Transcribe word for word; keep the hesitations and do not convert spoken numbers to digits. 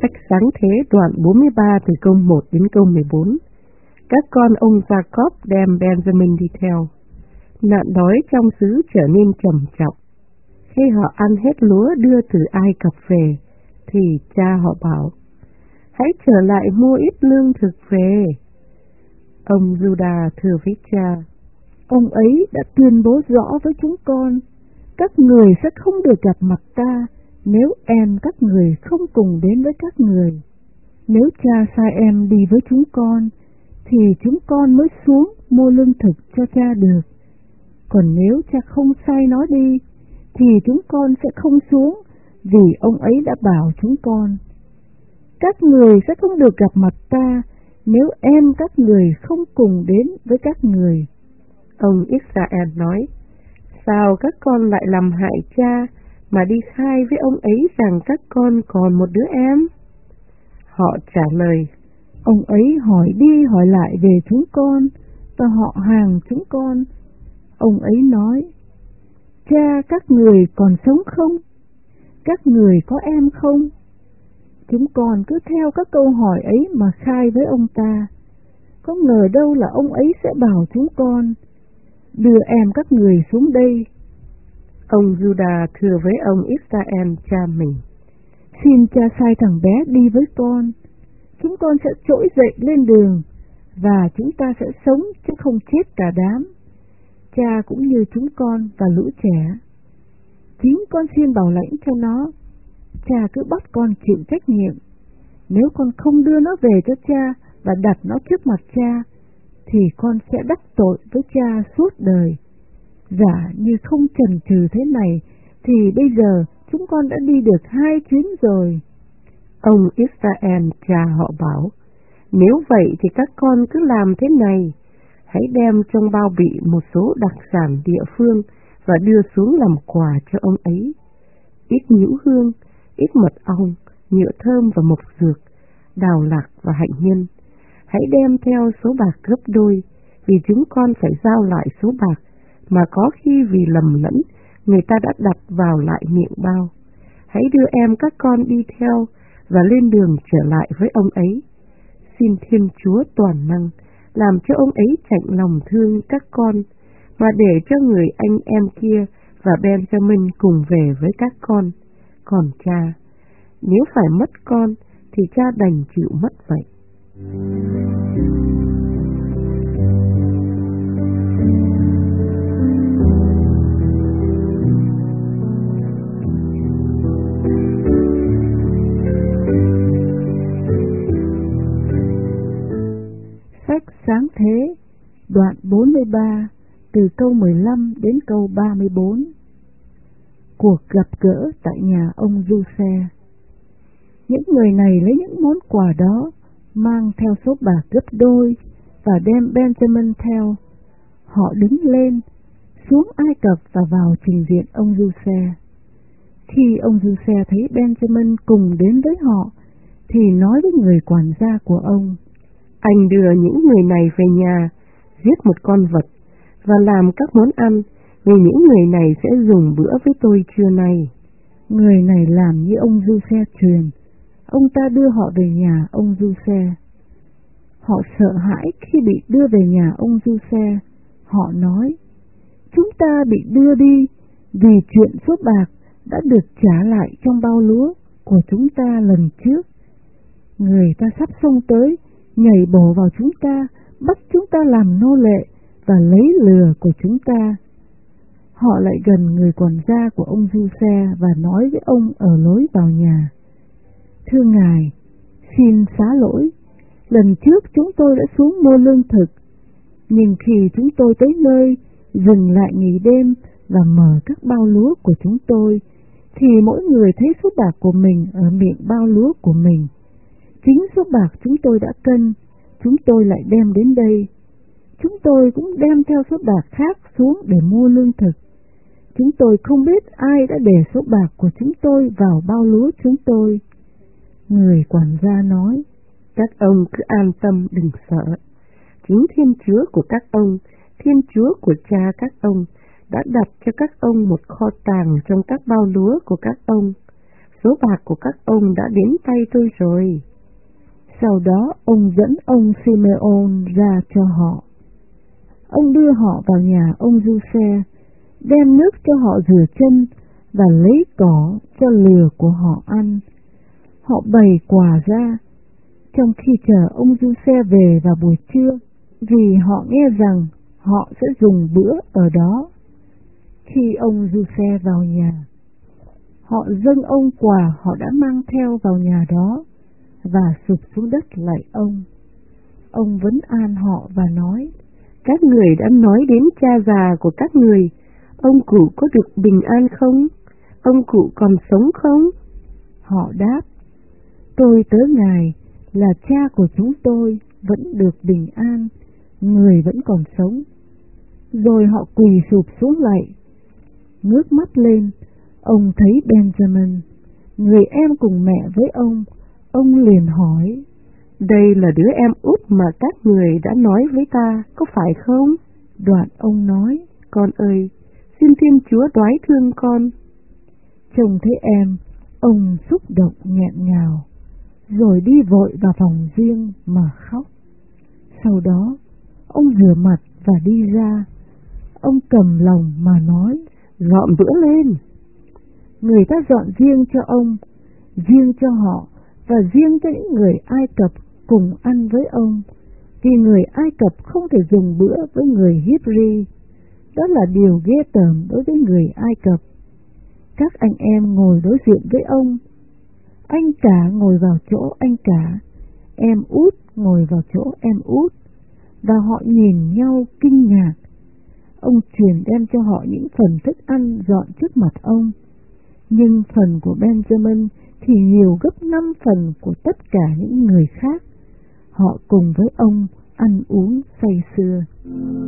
Sách Sáng Thế đoạn bốn mươi ba từ câu một đến câu mười bốn. Các con ông Jacob đem Benjamin đi theo. Nạn đói trong xứ trở nên trầm trọng. Khi họ ăn hết lúa đưa từ Ai Cập về, thì cha họ bảo, hãy trở lại mua ít lương thực về. Ông Judah thưa với cha, ông ấy đã tuyên bố rõ với chúng con, các người sẽ không được gặp mặt ta nếu em các người không cùng đến với các người. Nếu cha sai em đi với chúng con, thì chúng con mới xuống mua lương thực cho cha được. Còn nếu cha không sai nó đi, thì chúng con sẽ không xuống, vì ông ấy đã bảo chúng con. Các người sẽ không được gặp mặt ta nếu em các người không cùng đến với các người. Ông Israel nói, sao các con lại làm hại cha mà đi khai với ông ấy rằng các con còn một đứa em? Họ trả lời, ông ấy hỏi đi hỏi lại về chúng con và họ hàng chúng con. Ông ấy nói, cha các người còn sống không? Các người có em không? Chúng con cứ theo các câu hỏi ấy mà khai với ông ta. Có ngờ đâu là ông ấy sẽ bảo chúng con, đưa em các người xuống đây. Ông Judah thưa với ông Israel cha mình, xin cha sai thằng bé đi với con. Chúng con sẽ trỗi dậy lên đường, và chúng ta sẽ sống chứ không chết cả đám, cha cũng như chúng con và lũ trẻ. Chính con xin bảo lãnh cho nó, cha cứ bắt con chịu trách nhiệm. Nếu con không đưa nó về cho cha và đặt nó trước mặt cha, thì con sẽ đắc tội với cha suốt đời. Giả như không chần chừ thế này, thì bây giờ chúng con đã đi được hai chuyến rồi. Ông Israel cha họ bảo, nếu vậy thì các con cứ làm thế này, hãy đem trong bao bị một số đặc sản địa phương và đưa xuống làm quà cho ông ấy. Ít nhũ hương, ít mật ong, nhựa thơm và mộc dược, đào lạc và hạnh nhân. Hãy đem theo số bạc gấp đôi, vì chúng con phải giao lại số bạc mà có khi vì lầm lẫn người ta đã đặt vào lại miệng bao. Hãy đưa em các con đi theo và lên đường trở lại với ông ấy. Xin Thiên Chúa toàn năng làm cho ông ấy chạnh lòng thương các con, mà để cho người anh em kia và Benjamin cùng về với các con. Còn cha, nếu phải mất con thì cha đành chịu mất vậy. Sách Sáng Thế đoạn bốn mươi ba từ câu mười lăm đến câu ba mươi bốn. Cuộc gặp gỡ tại nhà ông Du-xe. Những người này lấy những món quà đó, mang theo số bạc gấp đôi và đem Benjamin theo. Họ đứng lên, xuống Ai Cập và vào trình diện ông Du-xe. Khi ông Du-xe thấy Benjamin cùng đến với họ, thì nói với người quản gia của ông, anh đưa những người này về nhà, giết một con vật và làm các món ăn, vì những người này sẽ dùng bữa với tôi trưa nay. Người này làm như ông Du-xe truyền. Ông ta đưa họ về nhà ông Du-xe. Họ sợ hãi khi bị đưa về nhà ông Du-xe. Họ nói, chúng ta bị đưa đi vì chuyện số bạc đã được trả lại trong bao lúa của chúng ta lần trước. Người ta sắp xông tới, nhảy bổ vào chúng ta, bắt chúng ta làm nô lệ và lấy lừa của chúng ta. Họ lại gần người quản gia của ông Du-xe và nói với ông ở lối vào nhà, thưa ngài, xin xá lỗi, lần trước chúng tôi đã xuống mua lương thực, nhưng khi chúng tôi tới nơi, dừng lại nghỉ đêm và mở các bao lúa của chúng tôi, thì mỗi người thấy số bạc của mình ở miệng bao lúa của mình. Chính số bạc chúng tôi đã cân, chúng tôi lại đem đến đây. Chúng tôi cũng đem theo số bạc khác xuống để mua lương thực. Chúng tôi không biết ai đã để số bạc của chúng tôi vào bao lúa chúng tôi. Người quản gia nói, các ông cứ an tâm đừng sợ. Chính Thiên Chúa của các ông, Thiên Chúa của cha các ông, đã đặt cho các ông một kho tàng trong các bao lúa của các ông. Số số bạc của các ông đã đến tay tôi rồi. Sau đó ông dẫn ông Simeon ra cho họ. Ông đưa họ vào nhà ông Giuse, đem nước cho họ rửa chân và lấy cỏ cho lừa của họ ăn. Họ bày quà ra, trong khi chờ ông Giuse về vào buổi trưa, vì họ nghe rằng họ sẽ dùng bữa ở đó. Khi ông Giuse vào nhà, họ dâng ông quà họ đã mang theo vào nhà đó và sụp xuống đất lạy ông. Ông vấn an họ và nói: Các người đã nói đến cha già của các người, ông cụ có được bình an không? Ông cụ còn sống không? Họ đáp: Tôi tớ ngài là cha của chúng tôi vẫn được bình an, người vẫn còn sống. Rồi họ quỳ sụp xuống lạy. Ngước mắt lên, ông thấy Benjamin, người em cùng mẹ với ông. Ông liền hỏi: Đây là đứa em út mà các người đã nói với ta, có phải không? Đoạn ông nói: Con ơi, xin Thiên Chúa đoái thương con. Trông thấy em, ông xúc động nghẹn ngào, rồi đi vội vào phòng riêng mà khóc. Sau đó, ông rửa mặt và đi ra. Ông cầm lòng mà nói: Dọn bữa lên. Người ta dọn riêng cho ông, riêng cho họ và riêng cho những người Ai Cập cùng ăn với ông, vì người Ai Cập không thể dùng bữa với người Hebrew. Đó là điều ghê tởm đối với người Ai Cập. Các anh em ngồi đối diện với ông, anh cả ngồi vào chỗ anh cả, em út ngồi vào chỗ em út, và họ nhìn nhau kinh ngạc. Ông truyền đem cho họ những phần thức ăn dọn trước mặt ông, nhưng phần của Benjamin thì nhiều gấp năm phần của tất cả những người khác. Họ cùng với ông ăn uống say sưa.